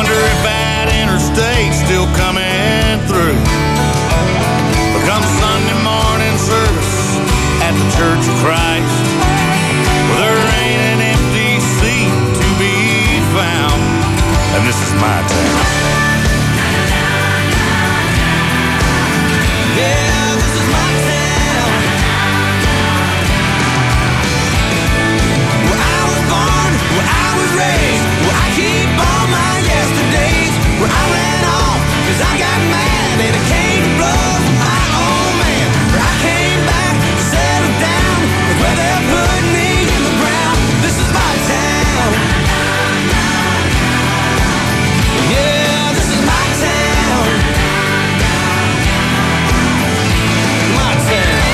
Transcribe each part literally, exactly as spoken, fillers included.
Wonder if that interstate's still coming through. But come Sunday morning service at the Church of Christ, well, there ain't an empty seat to be found, and this is my town. Yeah, this is my town. Where I was born, where I was raised, where I keep all my yesterdays, where I ran off cause I got mad and it came to blows with my old man. Where I came back to settle down with where they're putting me in the ground. This is my town. Yeah, this is my town. My town.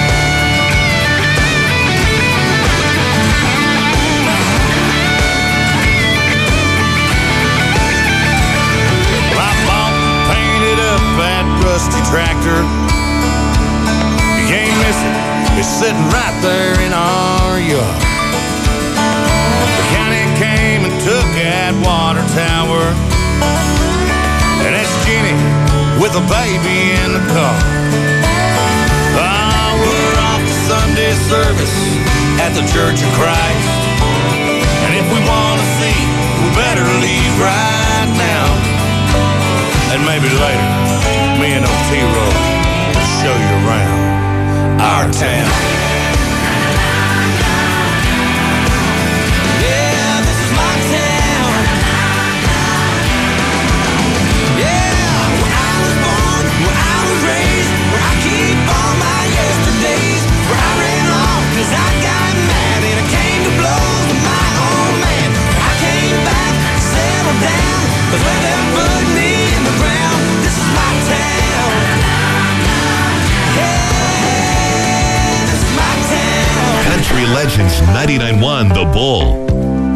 I bought and painted up that rusty tractor. You can't miss it. It's sitting right there in our yard. The county came and took that water tower, and that's Jenny with a baby in the car. Ah, we're off to Sunday service at the Church of Christ, and if we want to see, we better leave right now. And maybe later, me and Otero will show you around our town. Yeah, this is my town. Yeah, where I was born, where I was raised, where I keep all my yesterdays, where I ran off cause I got mad and it came to blows with my old man. I came back, settled down, cause where they put me in the ground. This is my town. Yeah, this is my town. Country Legends ninety-nine point one The Bull.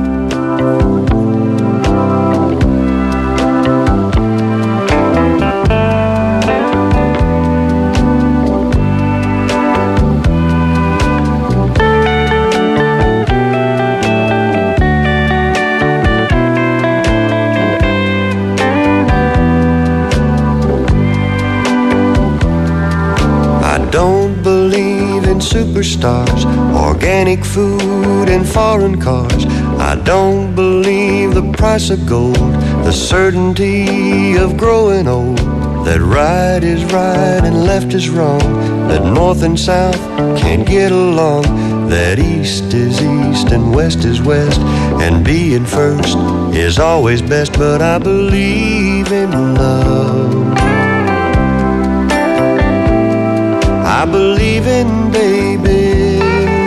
Don't believe in superstars, organic food and foreign cars. I don't believe the price of gold, the certainty of growing old, that right is right and left is wrong, that north and south can't get along, that east is east and west is west, and being first is always best. But I believe in love. I believe in babies.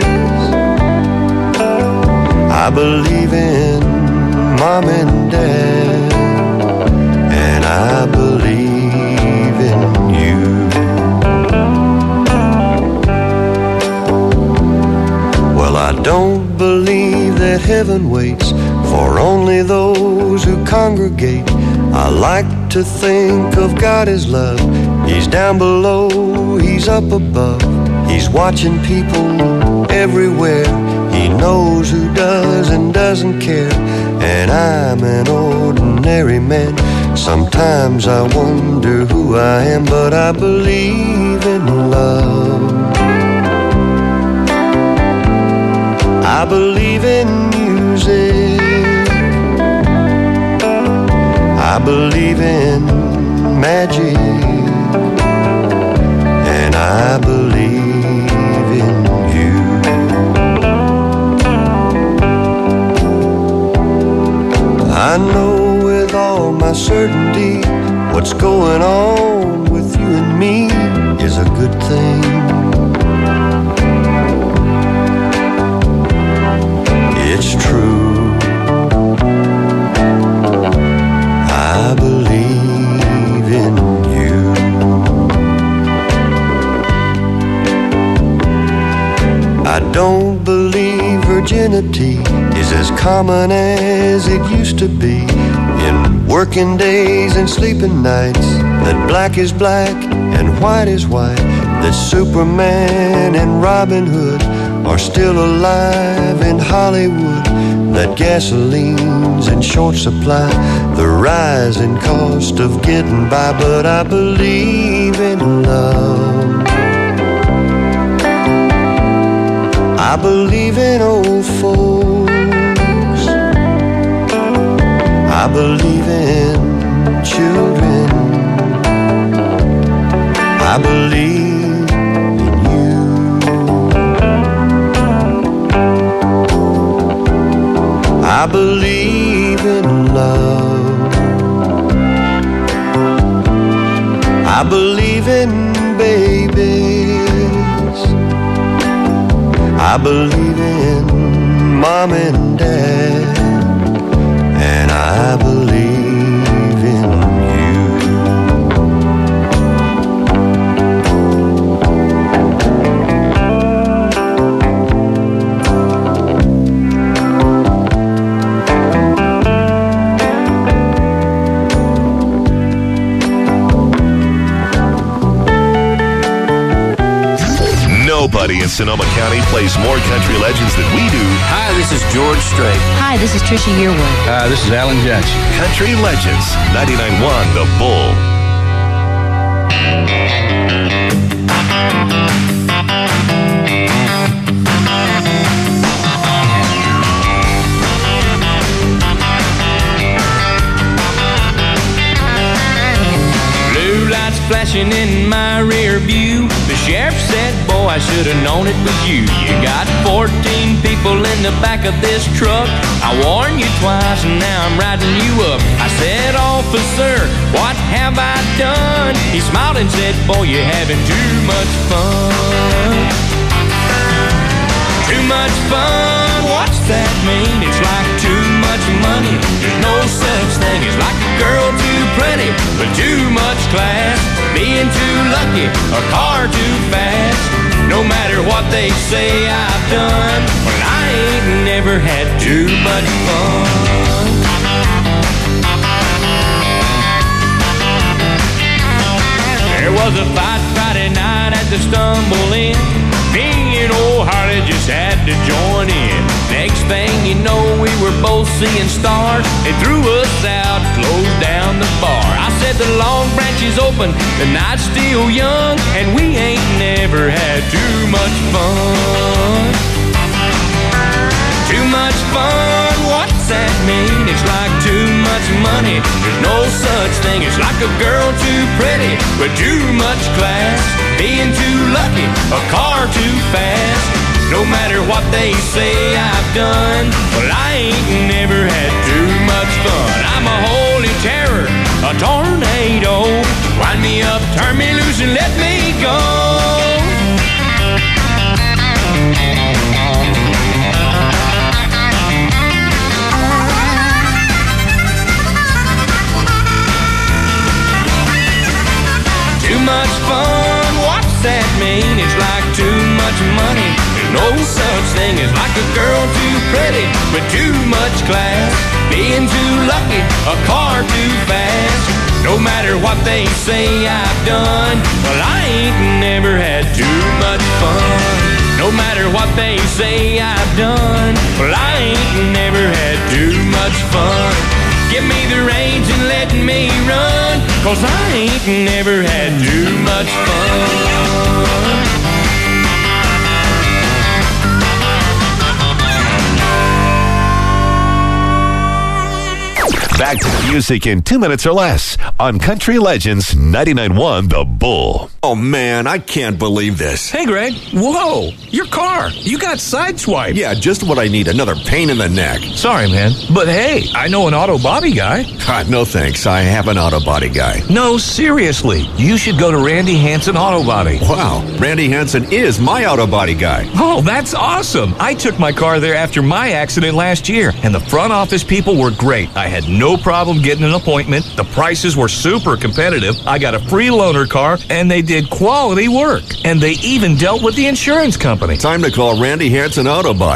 I believe in mom and dad. And I believe in you. Well, I don't believe that heaven waits for only those who congregate. I like to think of God as love. He's down below, He's up above. He's watching people everywhere. He knows who does and doesn't care. And I'm an ordinary man. Sometimes I wonder who I am, but I believe in love. I believe in music. I believe in magic. And I believe in you. I know with all my certainty what's going on with you and me is a good thing. It's true. I believe in you. I don't believe virginity is as common as it used to be. In working days and sleeping nights, that black is black and white is white, that Superman and Robin Hood are still alive in Hollywood, that gasoline's in short supply, the rising cost of getting by, but I believe in love. I believe in old folks. I believe in children. I believe in you. I believe in love. I believe in babies. I believe in mom and dad. And I believe in you. Nobody in Sonoma County plays more country legends than we do. Hi, this is George Strait. Hi, this is Trisha Yearwood. Hi, this is Alan Jackson. Country Legends, ninety-nine point one The Bull. Blue lights flashing in my rear view. The sheriff said, boy, I should have known it was you. You got fourteen people in the back of this truck. I warned you twice and now I'm riding you up. I said, officer, what have I done? He smiled and said, boy, you're having too much fun. Too much fun, what's that mean? It's like too much money. There's no such thing as like a girl too pretty, but too much class. Being too lucky, a car too fast. No matter what they say I've done, well, I ain't never had too much fun. There was a fight Friday night at the Stumble Inn. Me and old Harley just had to join in. Next thing you know, we were both seeing stars. They threw us out, closed down the bar. I said the Long Branch is open, the night's still young, and we ain't never had too much fun. Too much fun, what's that mean? It's like too much money. There's no such thing as like a girl too pretty, but too much class. Being too lucky, a car too fast. No matter what they say I've done, well, I ain't never had too much fun. I'm a holy terror, a tornado. Wind me up, turn me loose, and let me go. Too much fun, what's that mean? It's like too much money. There's no such thing as like a girl too pretty, but too much class. Being too lucky, a car too fast. No matter what they say I've done, well, I ain't never had too much fun. No matter what they say I've done, well, I ain't never had too much fun. Give me the reins and let me run, 'cause I ain't never had too much fun. Back to the music in two minutes or less on Country Legends ninety-nine point one The Bull. Oh, man, I can't believe this. Hey, Greg. Whoa, your car. You got sideswiped. Yeah, just what I need, another pain in the neck. Sorry, man. But hey, I know an auto body guy. God, no thanks. I have an auto body guy. No, seriously. You should go to Randy Hansen Auto Body. Wow, Randy Hansen is my auto body guy. Oh, that's awesome. I took my car there after my accident last year, and the front office people were great. I had no problem getting an appointment. The prices were super competitive. I got a free loaner car, and they did quality work. And they even dealt with the insurance company. Time to call Randy Hansen Auto Body.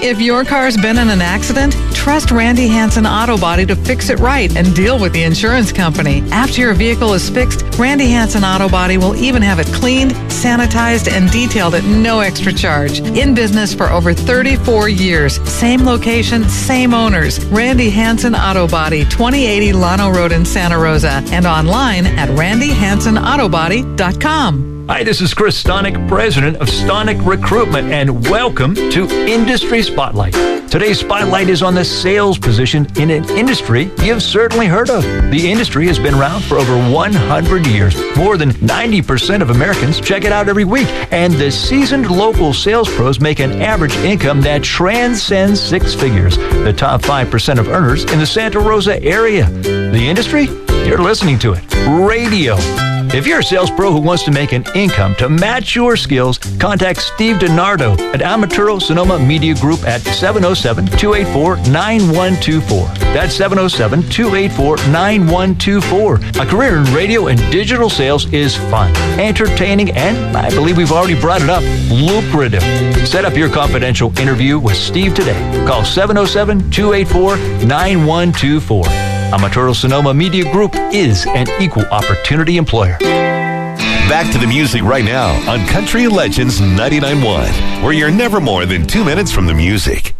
If your car's been in an accident, trust Randy Hansen Auto Body to fix it right and deal with the insurance company. After your vehicle is fixed, Randy Hansen Auto Body will even have it cleaned, sanitized, and detailed at no extra charge. In business for over thirty-four years. Same location, same owners. Randy Hansen Auto Body, twenty eighty Llano Road in Santa Rosa, and online at randy hansen auto body dot com. Hi, this is Chris Stonick, president of Stonick Recruitment, and welcome to Industry Spotlight. Today's spotlight is on the sales position in an industry you've certainly heard of. The industry has been around for over one hundred years. More than ninety percent of Americans check it out every week, and the seasoned local sales pros make an average income that transcends six figures. The top five percent of earners in the Santa Rosa area. The industry? You're listening to it. Radio. If you're a sales pro who wants to make an income to match your skills, contact Steve DiNardo at Amaturo Sonoma Media Group at seven oh seven, two eight four, nine one two four. That's seven oh seven, two eight four, nine one two four. A career in radio and digital sales is fun, entertaining, and I believe we've already brought it up, lucrative. Set up your confidential interview with Steve today. Call seven oh seven, two eight four, nine one two four. Amaturo Sonoma Media Group is an equal opportunity employer. Back to the music right now on Country Legends ninety-nine point one, where you're never more than two minutes from the music.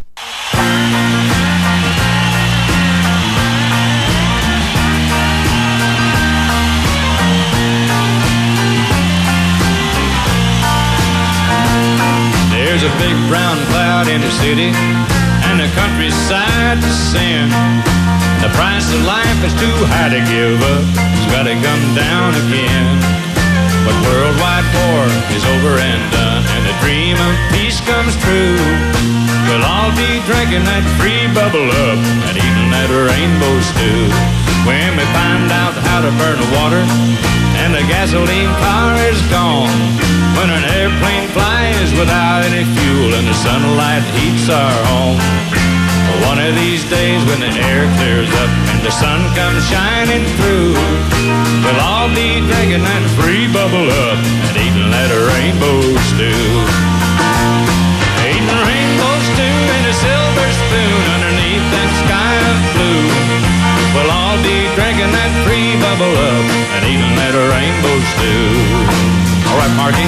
There's a big brown cloud in the city and the countryside to sin. The price of life is too high to give up. It's gotta come down again. But worldwide war is over and done, and the dream of peace comes true. We'll all be drinking that free bubble up and eating that rainbow stew. When we find out how to burn the water and the gasoline car is gone. When an airplane flies without any fuel and the sunlight heats our home. One of these days when the air clears up and the sun comes shining through, we'll all be drinking that free bubble up and eating that rainbow stew. Eating rainbow stew in a silver spoon underneath that sky of blue. We'll all be drinking that free bubble up and eating that rainbow stew. All right, Marky.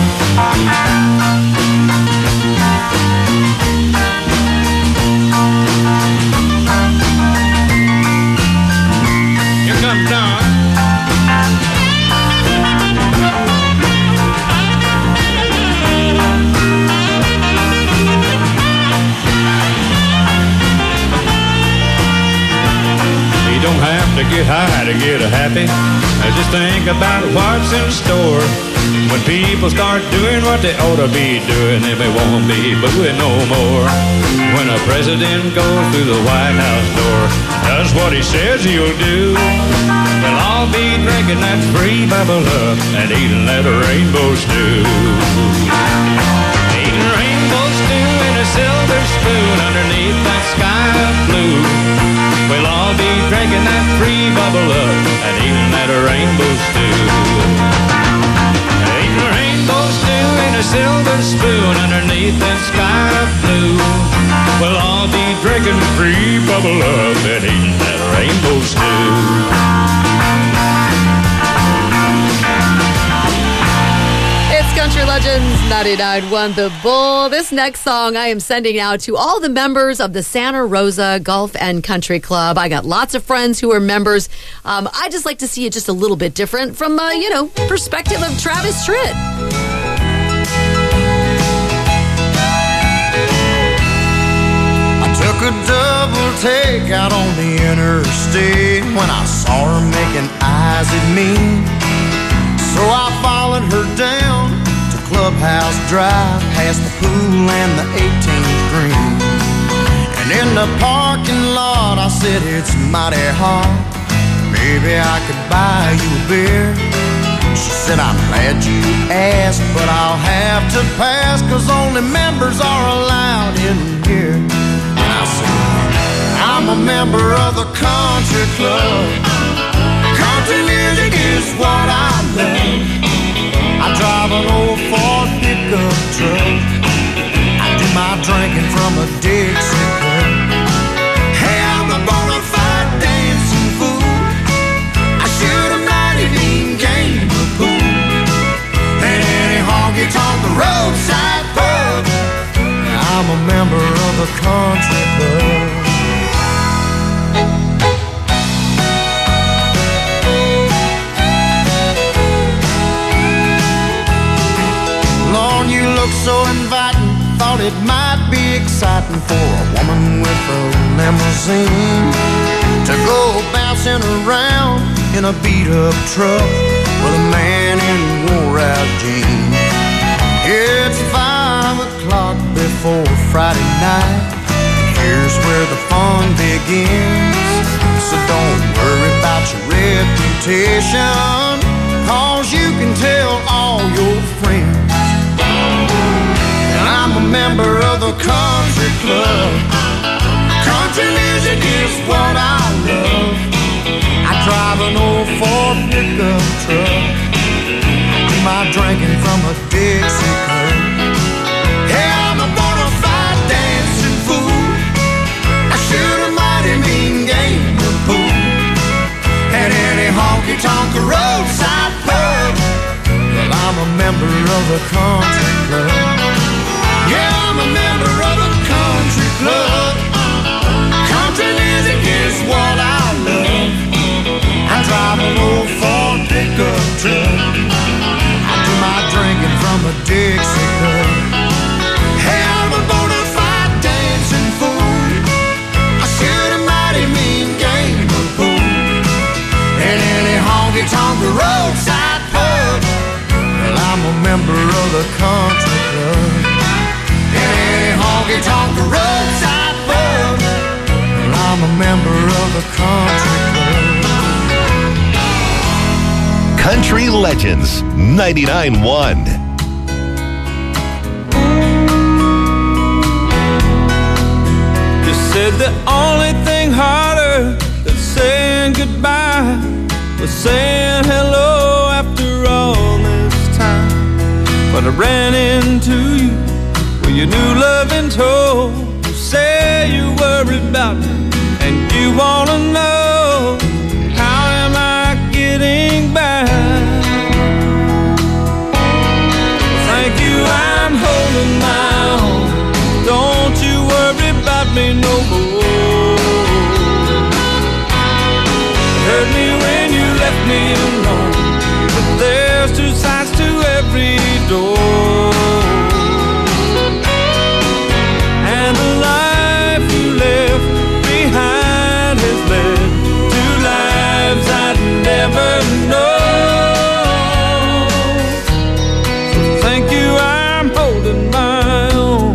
To get high, to get happy, I just think about what's in store. When people start doing what they ought to be doing, then we won't be booing no more. When a president goes through the White House door, does what he says he'll do, we'll all be drinking that free bubble up and eating that rainbow stew. Eating rainbow stew in a silver spoon underneath that sky of blue. We'll all be drinking that free bubble up and eating that rainbow stew. Eating rainbow stew in a silver spoon underneath that sky of blue. We'll all be drinking free bubble up and eating that rainbow stew. Country Legends ninety-nine point one The Bull. This next song I am sending out to all the members of the Santa Rosa Golf and Country Club. I got lots of friends who are members. Um, I just like to see it just a little bit different from, uh, you know, perspective of Travis Tritt. I took a double take out on the interstate when I saw her making eyes at me. So I followed her down to Clubhouse Drive, past the pool and the eighteenth green. And in the parking lot I said, it's mighty hot, maybe I could buy you a beer. She said, I'm glad you asked, but I'll have to pass, 'cause only members are allowed in here. And I said, I'm a member of the country club. Country music is what I love. I drive an old Ford pickup truck. I do my drinking from from a Dixie cup. Hey, I'm a bona fide dancing fool. I shoot a mighty mean game of pool. And any honky-tonk roadside pub, I'm a member of the country club. Lord, you look so inviting. Thought it might be exciting for a woman with a limousine to go bouncing around in a beat-up truck with a man in wore-out jeans. It's five o'clock before Friday night. Here's where the fun begins. So don't worry about your reputation, 'cause you can tell all your friends. And I'm a member of the country club. Country music is what I love. I drive an old Ford pickup truck. Do my drinking from a Dixie cup. Hey, I'm a bona fide dancing fool. I shoot a mighty mean game of pool. At any honky-tonk roadside pub, well, I'm a member of the country club. Yeah, I'm a member of the country club. Country music is what I love. I drive an old Ford pickup truck. I do my drinking from a Dixie cup. Hey, I'm a bona fide dancing fool. I shoot a mighty mean game of pool. At any honky-tonk roadside pub, well, I'm a member of the country club. At any honky-tonk roadside pub, well, I'm a member of the country club. Country Legends ninety-nine point one. You said the only thing harder than saying goodbye was saying hello after all this time. But I ran into you with your new love and told. You say you worry about me and you wanna know, how am I getting by? Thank you, I'm holding my own. Don't you worry about me no more. Hurt me when you left me alone, but there's two sides to every door. And the life you left behind has led to lives I'd never know. So thank you, I'm holding my own.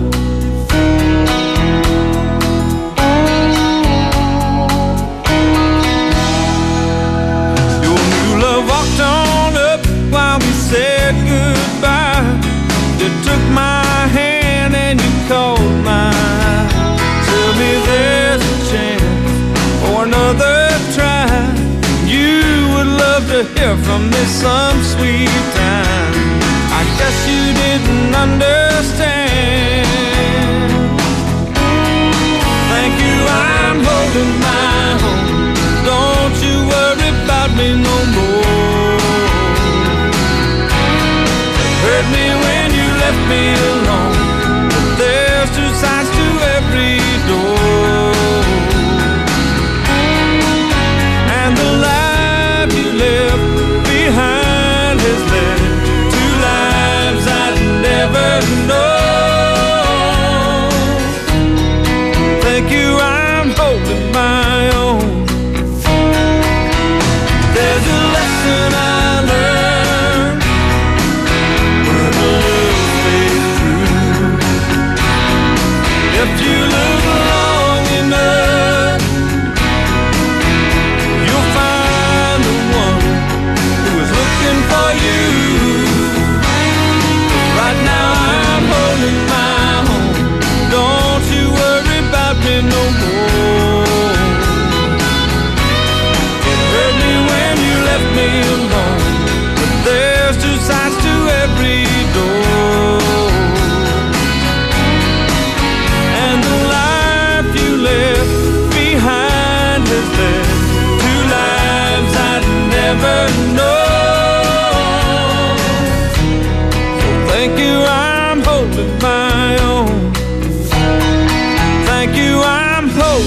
Your new love walked on up while we said goodbye. You took my hand and you called mine. Tell me there's a chance for another try. You would love to hear from me some sweet time. I guess you didn't understand. Thank you, I'm holding my own. Don't you worry about me no more. Hurt me when you left me alone, but there's two sides to every door. And the life you left behind has led to lives I'd never know.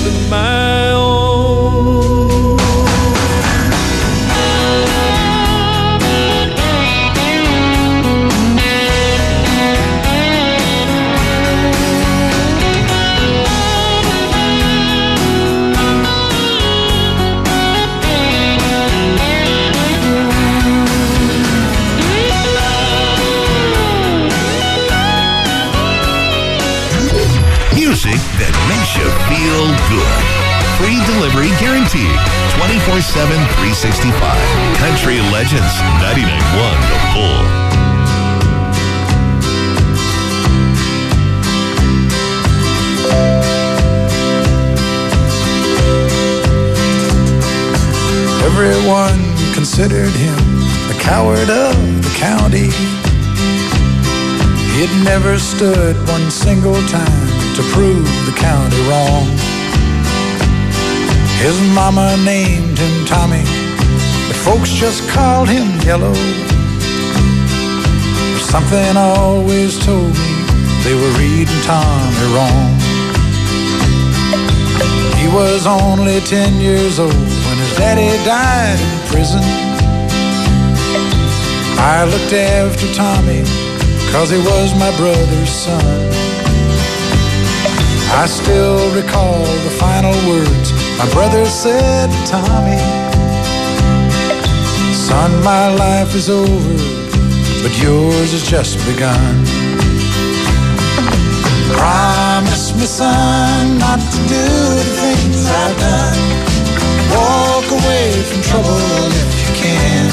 than my own. Music that makes you feel good. Free delivery guaranteed. twenty-four seven, three sixty-five. Country Legends ninety-nine point one The Bull. Everyone considered him the coward of the county. He'd never stood one single time to prove the county wrong. His mama named him Tommy, but folks just called him Yellow. Something always told me they were reading Tommy wrong. He was only ten years old when his daddy died in prison. I looked after Tommy 'cause he was my brother's son. I still recall the final words my brother said to Tommy. Son, my life is over, but yours has just begun. Promise me, son, not to do the things I've done. Walk away from trouble if you can.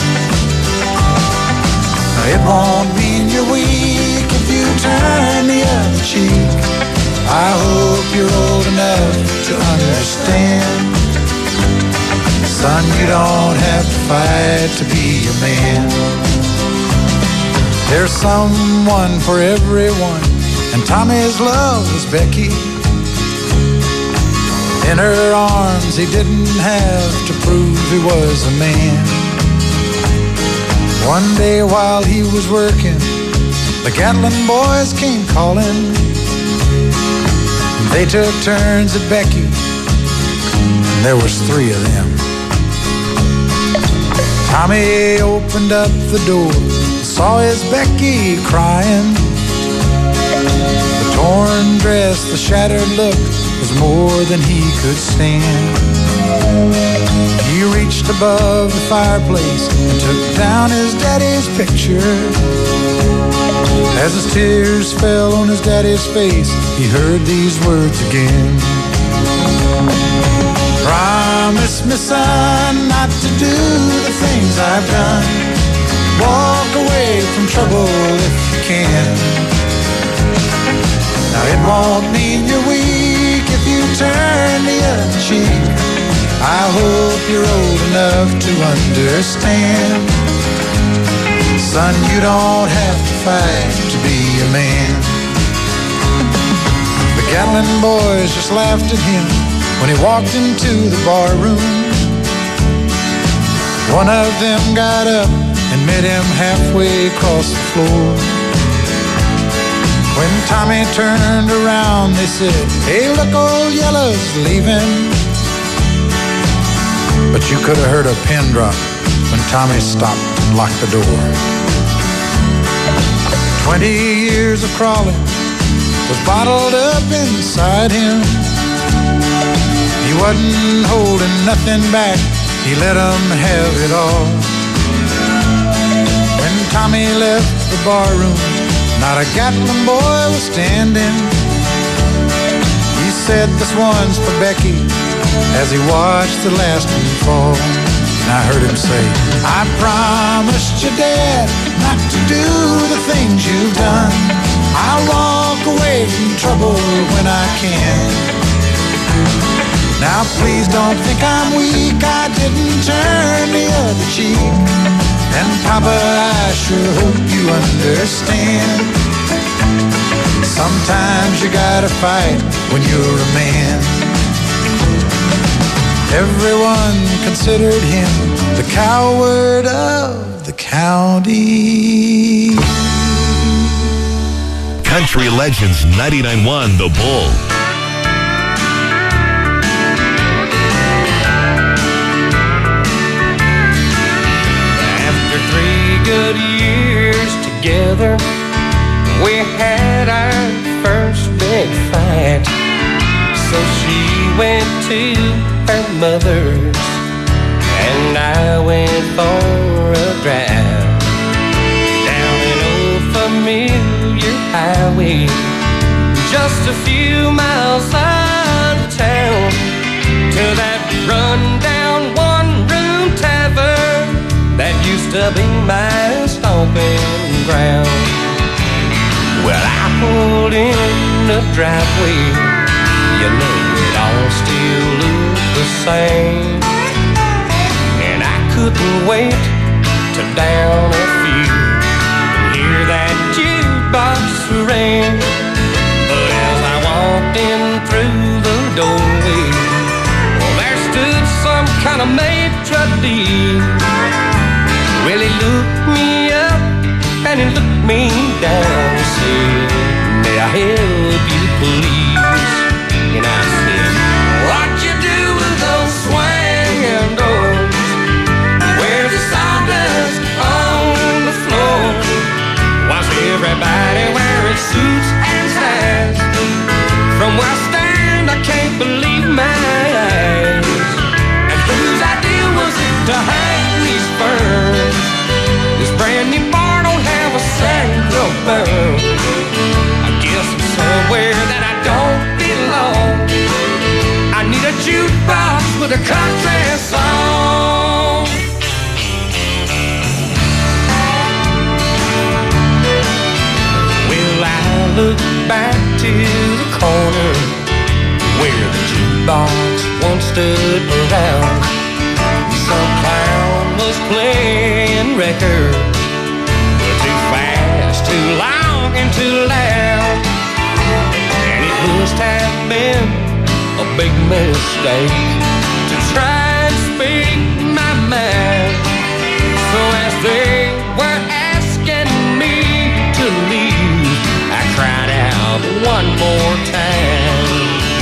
It won't mean you're weak if you turn the other cheek. I hope you're old enough to understand. Son, you don't have to fight to be a man. There's someone for everyone, and Tommy's love was Becky. In her arms he didn't have to prove he was a man. One day while he was working, the Gatlin boys came calling. They took turns at Becky, and there was three of them. Tommy opened up the door, saw his Becky crying. The torn dress, the shattered look was more than he could stand. He reached above the fireplace and took down his daddy's picture. As his tears fell on his daddy's face, he heard these words again. Promise me, son, not to do the things I've done. Walk away from trouble if you can. Now it won't mean you're weak if you turn the other cheek. I hope you're old enough to understand. Son, you don't have to fight to be a man. The Gatlin boys just laughed at him when he walked into the bar room. One of them got up and met him halfway across the floor. When Tommy turned around, they said, "Hey, look, old Yellow's leaving." But you could have heard a pin drop when Tommy stopped and locked the door. Twenty years of crawling was bottled up inside him. He wasn't holding nothing back, he let them have it all. When Tommy left the barroom, not a Gatlin boy was standing. He said, "This one's for Becky," as he watched the last one fall. And I heard him say, "I promised your dad not to do the things you've done. I'll walk away from trouble when I can. Now please don't think I'm weak, I didn't turn the other cheek. And Papa, I sure hope you understand. Sometimes you gotta fight when you're a man." Everyone considered him the coward of the county. Country Legends ninety-nine point one The Bull. went to her mother's, and I went for a drive down an old familiar highway, just a few miles out of town, to that run-down one-room tavern that used to be my stomping ground. Well, I pulled in the driveway, you know it all still looked the same, and I couldn't wait to down a few and hear that jukebox ring. But as I walked in through the doorway, well, there stood some kind of maitre d'. Well, he looked me up and he looked me down and said, "May I help you, please?" And I said, "What you do with those swinging doors? Where's the sawdust on the floor? Why's everybody wearing suits and ties? From where I stand, I can't believe my eyes. And whose idea was it to hang these ferns? This brand new bar don't have a single burn. I guess I'm somewhere that I don't belong. I need a jukebox with a country song." Well, I look back to the corner where the jukebox once stood around. Some clown was playing records, too fast, too long, and too loud. And it must have been a big mistake to try and speak my mind. So as they were asking me to leave, I cried out one more time,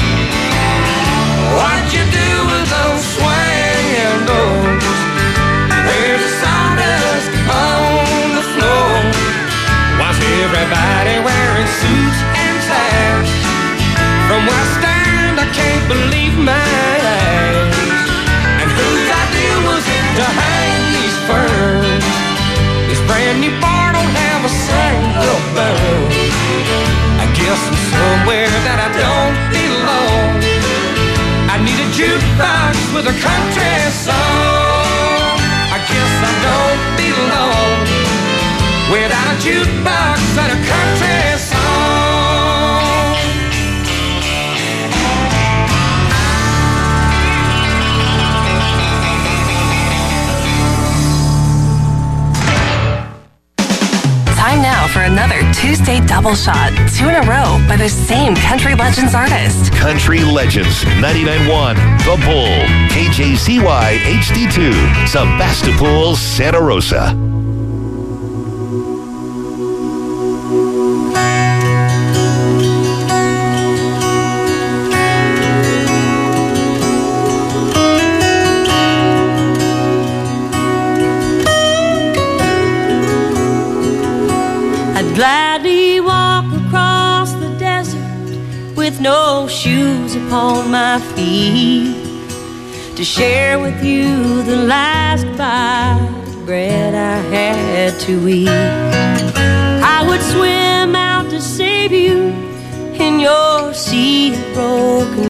"What you do with those swinging doors? Where's the sawdust on the floor? Why's everybody wearing suits and ties? From where I stand, I can't believe my eyes. And whose idea was it to hang these ferns? This brand new bar don't have a single burn. I guess I'm somewhere that I don't belong. I need a jukebox with a country song. I guess I don't belong without a jukebox and a country song." Time now for another Tuesday double shot, two in a row by the same Country Legends artist. Country Legends ninety-nine point one, The Bull, K J C Y H D two, Sebastopol, Santa Rosa. I'd gladly walk across the desert with no shoes upon my feet to share with you the last bite of bread I had to eat. I would swim out to save you in your sea of broken